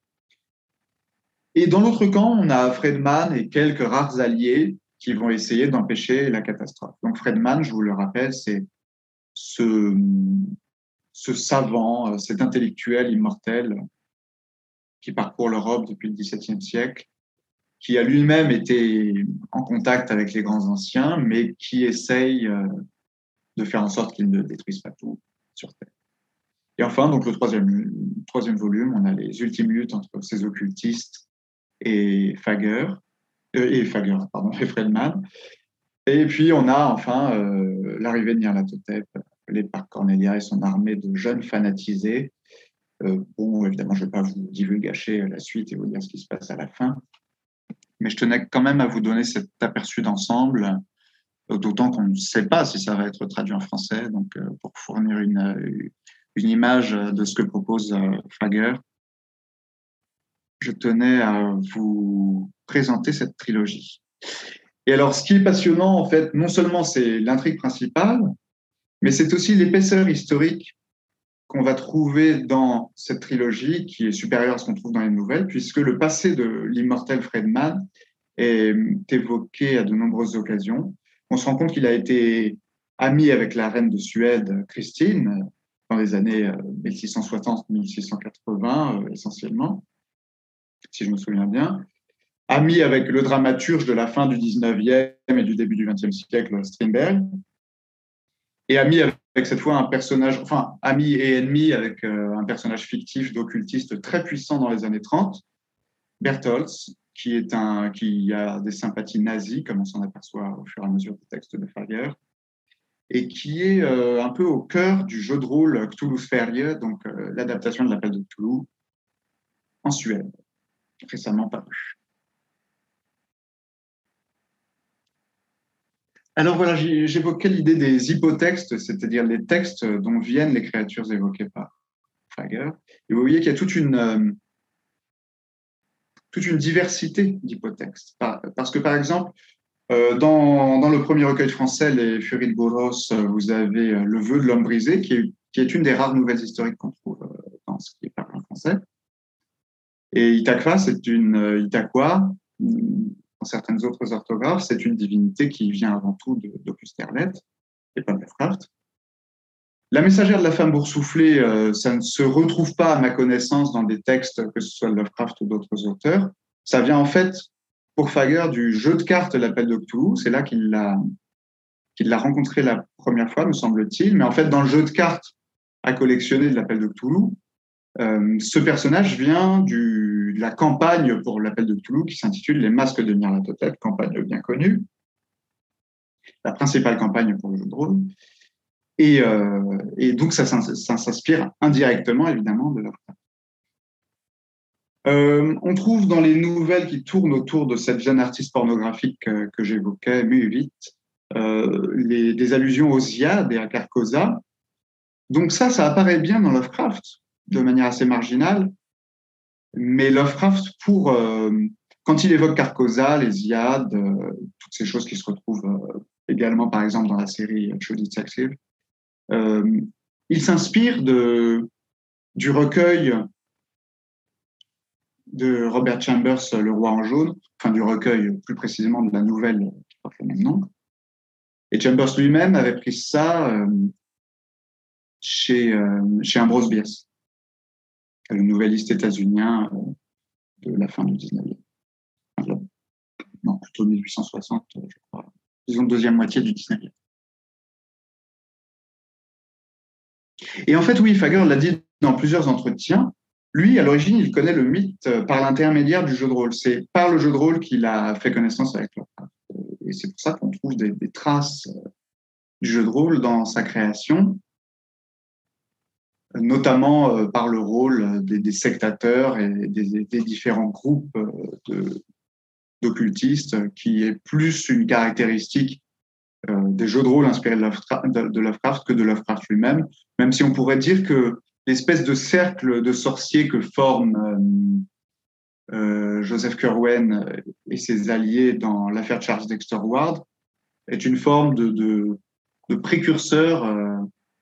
Et dans l'autre camp, on a Fredman et quelques rares alliés qui vont essayer d'empêcher la catastrophe. Donc Fredman, je vous le rappelle, c'est ce, ce savant, cet intellectuel immortel qui parcourt l'Europe depuis le dix-septième siècle, qui a lui-même été en contact avec les grands anciens, mais qui essaye de faire en sorte qu'ils ne détruisent pas tout sur Terre. Et enfin, donc le troisième, troisième volume, on a les ultimes luttes entre ces occultistes et Fager, euh, et Fager, pardon, et Fredman. Et puis on a enfin euh, l'arrivée de Nyarlathotep, appelé par Cornelia et son armée de jeunes fanatisés. Euh, bon, évidemment, je ne vais pas vous divulgacher la suite et vous dire ce qui se passe à la fin, mais je tenais quand même à vous donner cet aperçu d'ensemble, d'autant qu'on ne sait pas si ça va être traduit en français, donc euh, pour fournir une, une image de ce que propose euh, Fager, je tenais à vous présenter cette trilogie. Et alors, ce qui est passionnant, en fait, non seulement c'est l'intrigue principale, mais c'est aussi l'épaisseur historique qu'on va trouver dans cette trilogie, qui est supérieure à ce qu'on trouve dans les nouvelles, puisque le passé de l'immortel Fredman est évoqué à de nombreuses occasions. On se rend compte qu'il a été ami avec la reine de Suède, Christine, dans les années mille six cent soixante à mille six cent quatre-vingts, essentiellement, si je me souviens bien. Ami avec le dramaturge de la fin du dix-neuvième et du début du vingtième siècle, Strindberg, et ami avec cette fois un personnage, enfin, ami et ennemi avec euh, un personnage fictif d'occultiste très puissant dans les années trente, Bertholz, qui, est un, qui a des sympathies nazies, comme on s'en aperçoit au fur et à mesure des textes de Fager, et qui est euh, un peu au cœur du jeu de rôle Cthulhu's Ferie, donc euh, l'adaptation de l'appel de Cthulhu en Suède, récemment paru. Alors voilà, j'évoquais l'idée des hypotextes, c'est-à-dire les textes dont viennent les créatures évoquées par Fager. Et vous voyez qu'il y a toute une, euh, toute une diversité d'hypotextes. Parce que, par exemple, euh, dans, dans le premier recueil français, Les Furies de Boros, vous avez Le vœu de l'homme brisé, qui est, qui est une des rares nouvelles historiques qu'on trouve dans ce qui est parlé en français. Et Itakwa, c'est une Itakwa, dans certaines autres orthographes, c'est une divinité qui vient avant tout d'Opus Terlet et pas de Lovecraft. La messagère de la femme boursouflée, euh, ça ne se retrouve pas, à ma connaissance, dans des textes, que ce soit de Lovecraft ou d'autres auteurs. Ça vient en fait pour Fager du jeu de cartes L'Appel de Cthulhu. C'est là qu'il l'a qu'il l'a rencontré la première fois, me semble-t-il. Mais en fait, dans le jeu de cartes à collectionner de L'Appel de Cthulhu, euh, ce personnage vient du, de la campagne pour L'Appel de Cthulhu qui s'intitule Les Masques de Nyarlathotep, campagne bien connue, la principale campagne pour le jeu de rôle. Et, euh, et donc, ça, ça, ça s'inspire indirectement, évidemment, de Lovecraft. Euh, on trouve dans les nouvelles qui tournent autour de cette jeune artiste pornographique que, que j'évoquais, Mu-huit, euh, les, des allusions aux Ziad et à Carcosa. Donc ça, ça apparaît bien dans Lovecraft, de manière assez marginale. Mais Lovecraft, pour, euh, quand il évoque Carcosa, les Ziad, euh, toutes ces choses qui se retrouvent euh, également, par exemple, dans la série True Detective, euh, il s'inspire de, du recueil de Robert Chambers, Le Roi en jaune, enfin du recueil, plus précisément de la nouvelle qui porte le même nom. Et Chambers lui-même avait pris ça euh, chez, euh, chez Ambrose Bierce, le nouvelliste états-unien euh, de la fin du dix-neuvième. Enfin, non, plutôt mille huit cent soixante, je crois. Disons deuxième moitié du dix-neuvième. Et en fait, oui, Fager l'a dit dans plusieurs entretiens. Lui, à l'origine, il connaît le mythe par l'intermédiaire du jeu de rôle. C'est par le jeu de rôle qu'il a fait connaissance avec Lovecraft. Et c'est pour ça qu'on trouve des, des traces du jeu de rôle dans sa création, notamment euh, par le rôle des, des sectateurs et des, des différents groupes de, d'occultistes, qui est plus une caractéristique euh, des jeux de rôle inspirés de Lovecraft, de, de Lovecraft que de Lovecraft lui-même, même si on pourrait dire que l'espèce de cercle de sorciers que forment euh, euh, Joseph Curwen et ses alliés dans l'affaire Charles Dexter Ward est une forme de, de, de précurseur, euh,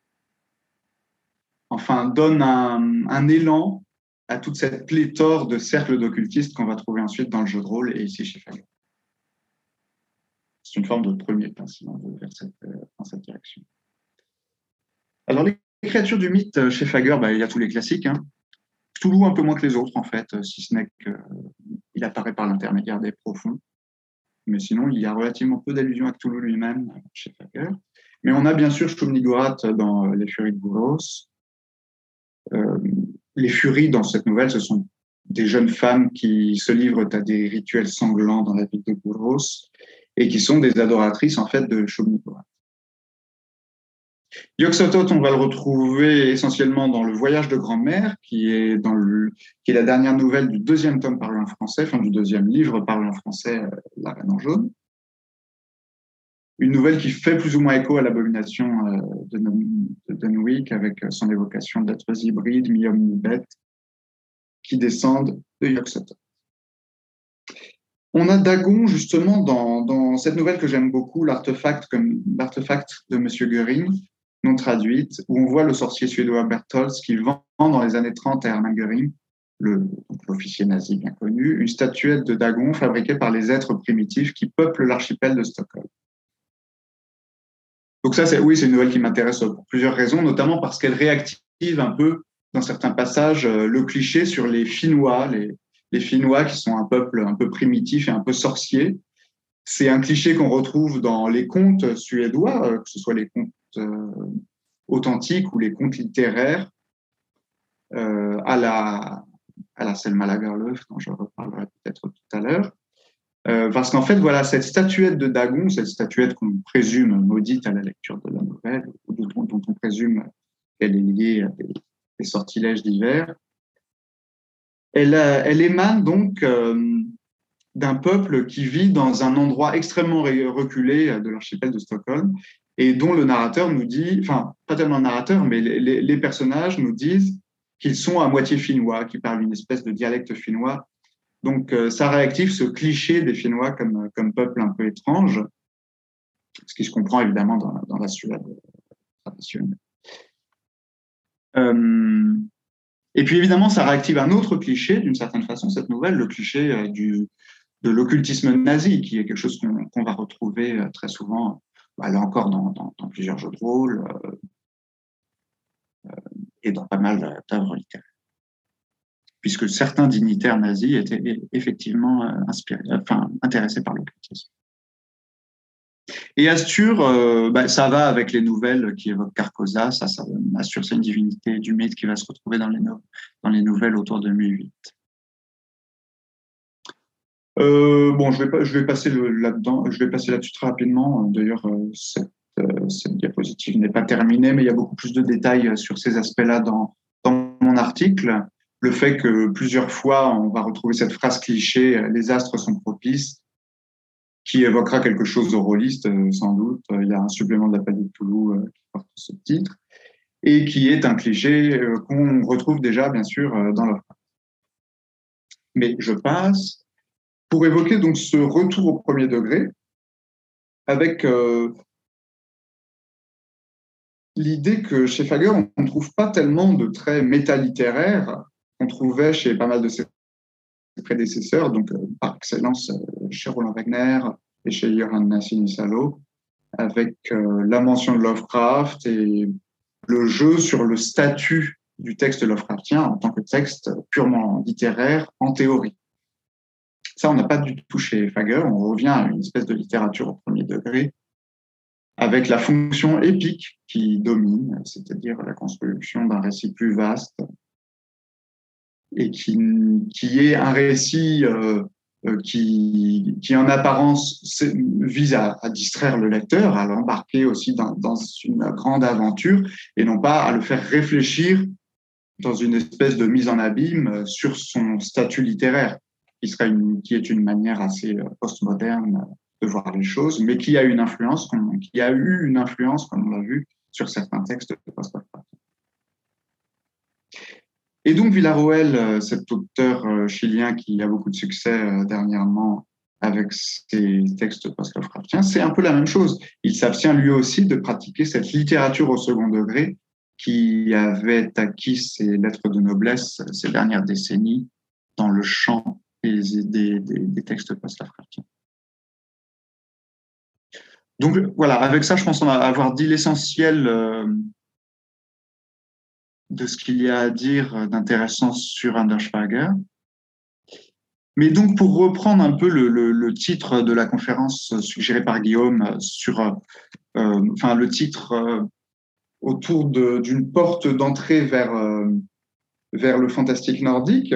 enfin donne un, un élan à toute cette pléthore de cercles d'occultistes qu'on va trouver ensuite dans le jeu de rôle et ici chez Fager. C'est une forme de premier pas, sinon, vers cette, euh, dans cette direction. Alors, les créatures du mythe chez Fager, bah, il y a tous les classiques. Hein. Cthulhu un peu moins que les autres, en fait, si ce n'est qu'il apparaît par l'intermédiaire des profonds. Mais sinon, il y a relativement peu d'allusions à Cthulhu lui-même chez Fager. Mais on a bien sûr Shub-Niggurath dans Les Furies de Bouros. Euh, les Furies, dans cette nouvelle, ce sont des jeunes femmes qui se livrent à des rituels sanglants dans la ville de Bouros et qui sont des adoratrices, en fait, de Shub-Niggurath. Yog-Sothoth, on va le retrouver essentiellement dans Le Voyage de grand-mère, qui est, dans le, qui est la dernière nouvelle du deuxième tome paru en français, enfin du deuxième livre paru en français, euh, La Reine en jaune. Une nouvelle qui fait plus ou moins écho à l'abomination euh, de, de Dunwich, avec son évocation d'êtres hybrides, mi-homme, mi-bête, qui descendent de Yog-Sothoth. On a Dagon, justement, dans, dans cette nouvelle que j'aime beaucoup, l'artefact, comme l'artefact de M. Göring, non traduite, où on voit le sorcier suédois Bertholz qui vend dans les années trente à Hermann Göring, le, l'officier nazi bien connu, une statuette de Dagon fabriquée par les êtres primitifs qui peuplent l'archipel de Stockholm. Donc ça, c'est, oui, c'est une nouvelle qui m'intéresse pour plusieurs raisons, notamment parce qu'elle réactive un peu, dans certains passages, le cliché sur les Finnois, les, les Finnois qui sont un peuple un peu primitif et un peu sorcier. C'est un cliché qu'on retrouve dans les contes suédois, que ce soit les contes euh, authentiques ou les contes littéraires, euh, à la, à la Selma Lagerlöf, dont je reparlerai peut-être tout à l'heure. Euh, parce qu'en fait, voilà, cette statuette de Dagon, cette statuette qu'on présume maudite à la lecture de la nouvelle, ou dont, dont on présume qu'elle est liée à des, des sortilèges divers, elle, elle émane donc euh, d'un peuple qui vit dans un endroit extrêmement reculé de l'archipel de Stockholm et dont le narrateur nous dit, enfin, pas tellement le narrateur, mais les, les, les personnages nous disent qu'ils sont à moitié finnois, qu'ils parlent une espèce de dialecte finnois. Donc, euh, ça réactive ce cliché des Finnois comme, comme peuple un peu étrange, ce qui se comprend évidemment dans, dans la Suède traditionnelle. Euh, et puis évidemment, ça réactive un autre cliché, d'une certaine façon, cette nouvelle, le cliché euh, du, de l'occultisme nazi, qui est quelque chose qu'on, qu'on va retrouver euh, très souvent, bah, là encore, dans, dans, dans plusieurs jeux de rôle euh, euh, et dans pas mal d'œuvres littéraires. puisque certains dignitaires nazis étaient effectivement euh, inspirés, enfin, intéressés par l'occultisme. Et Astur, euh, bah, ça va avec les nouvelles qui évoquent Carcosa. Ça, ça, Astur, c'est une divinité du mythe qui va se retrouver dans les, no dans les nouvelles autour de mille huit. Euh, bon, je vais, pas, je vais passer là-dedans, je vais passer là-dessus très rapidement. D'ailleurs, euh, cette, euh, cette diapositive n'est pas terminée, mais il y a beaucoup plus de détails sur ces aspects-là dans, dans mon article. Le fait que plusieurs fois, on va retrouver cette phrase cliché, les astres sont propices, qui évoquera quelque chose de rôliste, euh, sans doute. Il y a un supplément de la Palais de Toulouse euh, qui porte ce titre, et qui est un cliché euh, qu'on retrouve déjà, bien sûr, euh, dans Lovecraft. Mais je passe pour évoquer donc ce retour au premier degré, avec euh, l'idée que chez Fager, on ne trouve pas tellement de traits métalittéraires qu'on trouvait chez pas mal de ses prédécesseurs, donc euh, par excellence euh, chez Roland Wagner et chez Johann Nassim-Salo, avec euh, la mention de Lovecraft et le jeu sur le statut du texte Lovecraftien en tant que texte purement littéraire en théorie. Ça, on n'a pas du tout chez Fager, on revient à une espèce de littérature au premier degré, avec la fonction épique qui domine, c'est-à-dire la construction d'un récit plus vaste et qui, qui est un récit euh, qui, qui, en apparence, vise à, à distraire le lecteur, à l'embarquer aussi dans, dans une grande aventure et non pas à le faire réfléchir dans une espèce de mise en abîme sur son statut littéraire, qui, serait une, qui est une manière assez postmoderne de voir les choses, mais qui a une influence, qui a eu une influence, comme on l'a vu, sur certains textes de post-Lovecraft. Et donc Villarroel, cet auteur chilien qui a beaucoup de succès dernièrement avec ses textes post-Lovecraftiens, c'est un peu la même chose. Il s'abstient lui aussi de pratiquer cette littérature au second degré qui avait acquis ses lettres de noblesse ces dernières décennies dans le champ des, des, des, des textes post-Lovecraftiens. Donc voilà, avec ça, je pense avoir dit l'essentiel euh, de ce qu'il y a à dire d'intéressant sur Anders Fager. Mais donc, pour reprendre un peu le, le, le titre de la conférence suggérée par Guillaume sur, euh, enfin, le titre euh, autour d'une porte d'entrée vers, euh, vers le fantastique nordique,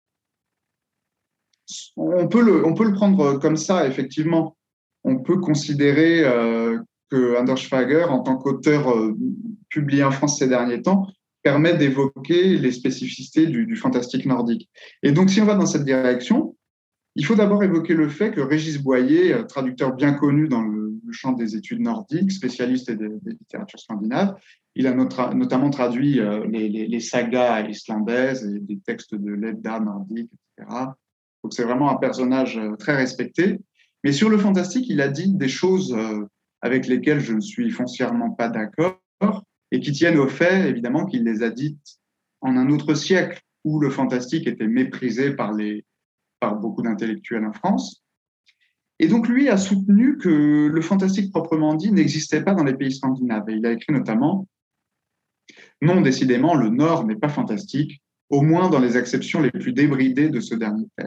on peut, le, on peut le prendre comme ça, effectivement. On peut considérer euh, que Anders Fager, en tant qu'auteur euh, publié en France ces derniers temps, permet d'évoquer les spécificités du, du fantastique nordique. Et donc, si on va dans cette direction, il faut d'abord évoquer le fait que Régis Boyer, traducteur bien connu dans le, le champ des études nordiques, spécialiste des, des littératures scandinaves, il a not notamment traduit euh, les, les, les sagas islandaises et des textes de l'Edda nordique, et cetera. Donc, c'est vraiment un personnage très respecté. Mais sur le fantastique, il a dit des choses euh, avec lesquelles je ne suis foncièrement pas d'accord et qui tiennent au fait, évidemment, qu'il les a dites en un autre siècle où le fantastique était méprisé par, les, par beaucoup d'intellectuels en France. Et donc, lui a soutenu que le fantastique proprement dit n'existait pas dans les pays scandinaves. Et il a écrit notamment « Non, décidément, le Nord n'est pas fantastique, au moins dans les acceptions les plus débridées de ce dernier thème. »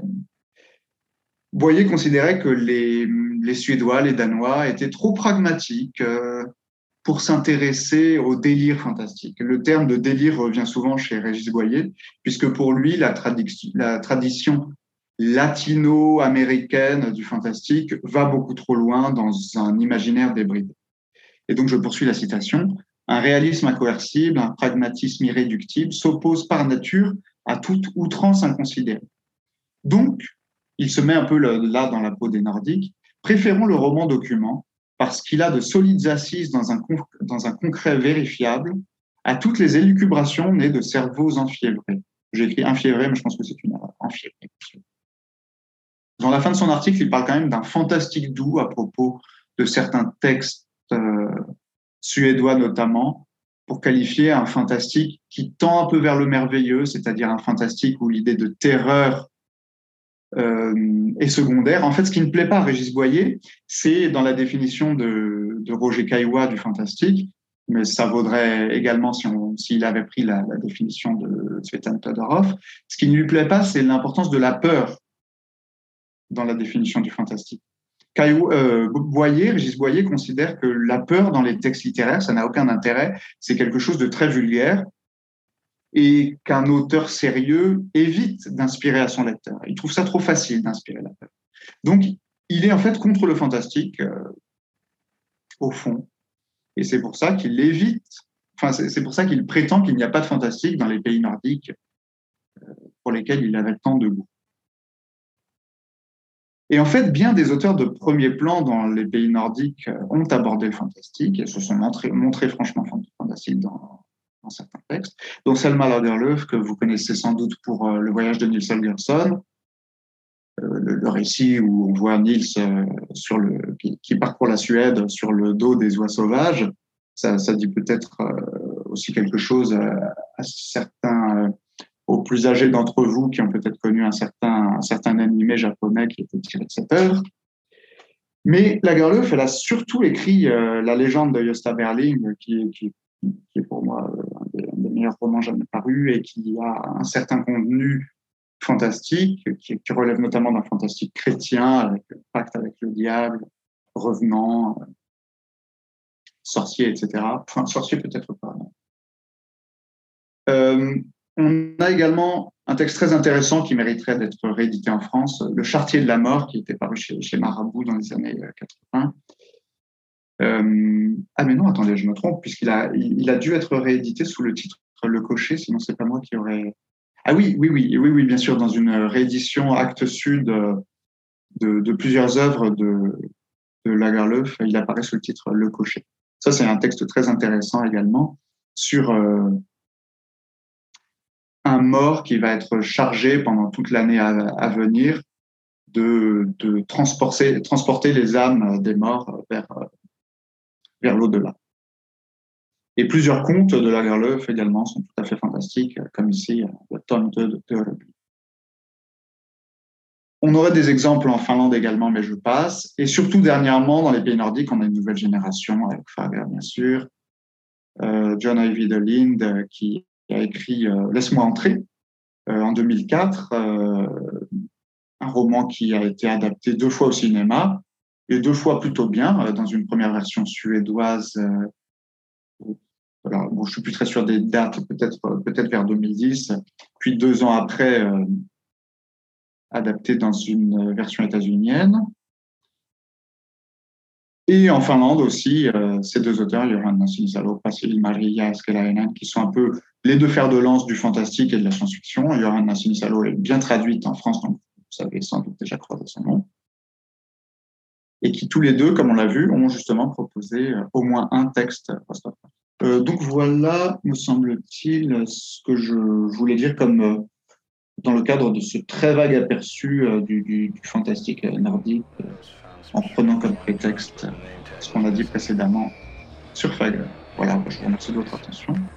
Boyer considérait que les, les Suédois, les Danois étaient trop pragmatiques euh, pour s'intéresser au délire fantastique. Le terme de délire revient souvent chez Régis Boyer, puisque pour lui, la, tradi la tradition latino-américaine du fantastique va beaucoup trop loin dans un imaginaire débridé. Et donc, je poursuis la citation. « Un réalisme incoercible, un pragmatisme irréductible s'oppose par nature à toute outrance inconsidérée. » Donc, il se met un peu là dans la peau des Nordiques. Préférons le roman document parce qu'il a de solides assises dans un, dans un concret vérifiable à toutes les élucubrations nées de cerveaux enfiévrés. J'ai écrit infiévré, mais je pense que c'est une erreur. Enfiévré. Dans la fin de son article, il parle quand même d'un fantastique doux à propos de certains textes euh, suédois notamment, pour qualifier un fantastique qui tend un peu vers le merveilleux, c'est-à-dire un fantastique où l'idée de terreur Euh, et secondaire. En fait, ce qui ne plaît pas à Régis Boyer, c'est dans la définition de, de Roger Caillois du fantastique, mais ça vaudrait également si on, s'il avait pris la, la définition de Tsvetan Todorov. Ce qui ne lui plaît pas, c'est l'importance de la peur dans la définition du fantastique. Caillou, euh, Boyer, Régis Boyer considère que la peur dans les textes littéraires, ça n'a aucun intérêt, c'est quelque chose de très vulgaire et qu'un auteur sérieux évite d'inspirer à son lecteur. Il trouve ça trop facile d'inspirer la peur. Donc, il est en fait contre le fantastique, euh, au fond. Et c'est pour ça qu'il évite, enfin, c'est, c'est pour ça qu'il prétend qu'il n'y a pas de fantastique dans les pays nordiques euh, pour lesquels il avait tant de goût. Et en fait, bien des auteurs de premier plan dans les pays nordiques ont abordé le fantastique et se sont montrés, montrés franchement fantastiques dans, dans certains textes, dont Selma Lagerlöf, que vous connaissez sans doute pour euh, Le voyage de Nils Holgersson, euh, le, le récit où on voit Nils euh, sur le, qui, qui parcourt la Suède sur le dos des oies sauvages. Ça, ça dit peut-être euh, aussi quelque chose à, à certains... Euh, aux plus âgés d'entre vous qui ont peut-être connu un certain, un certain animé japonais qui était tiré de cette œuvre. Mais Lagerlöf, elle a surtout écrit euh, La légende de Gösta Berling, qui, qui, qui est pour moi un des, un des meilleurs romans jamais parus et qui a un certain contenu fantastique, qui, qui relève notamment d'un fantastique chrétien, avec le pacte avec le diable, revenant, euh, sorcier, et cetera. Enfin, sorcier peut-être pas. Euh, On a également un texte très intéressant qui mériterait d'être réédité en France, Le Chartier de la mort, qui était paru chez, chez Marabout dans les années quatre-vingts. Euh, ah mais non, attendez, je me trompe, puisqu'il a, il, il a dû être réédité sous le titre Le Cocher, sinon c'est pas moi qui aurais... Ah oui, oui, oui, oui, oui, bien sûr, dans une réédition Actes Sud de, de plusieurs œuvres de, de Lagerlöf, il apparaît sous le titre Le Cocher. Ça, c'est un texte très intéressant également sur... Euh, un mort qui va être chargé pendant toute l'année à, à venir de, de transporter, transporter les âmes des morts vers, vers l'au-delà. Et plusieurs contes de Lagerlöf également sont tout à fait fantastiques, comme ici le tome deux de Théologie. On aurait des exemples en Finlande également, mais je passe. Et surtout, dernièrement, dans les pays nordiques, on a une nouvelle génération, avec Fager, bien sûr, euh, John Ajvide Lind, qui a écrit euh, Laisse-moi entrer euh, en deux mille quatre, euh, un roman qui a été adapté deux fois au cinéma et deux fois plutôt bien, euh, dans une première version suédoise. Euh, voilà, bon, je suis plus très sûr des dates, peut-être peut-être vers deux mille dix, puis deux ans après, euh, adapté dans une version états-unienne. Et en Finlande aussi, euh, ces deux auteurs, Johanna Sinisalo, Pasi-Maria Skelainen, qui sont un peu les deux fers de lance du fantastique et de la science-fiction. Johanna Sinisalo est bien traduite en France, donc vous savez sans doute déjà croisé son nom. Et qui tous les deux, comme on l'a vu, ont justement proposé euh, au moins un texte. Euh, donc voilà, me semble-t-il, ce que je voulais dire comme euh, dans le cadre de ce très vague aperçu euh, du, du, du fantastique nordique, euh, en prenant comme prétexte ce qu'on a dit précédemment sur Fager. Voilà, je vous remercie de votre attention.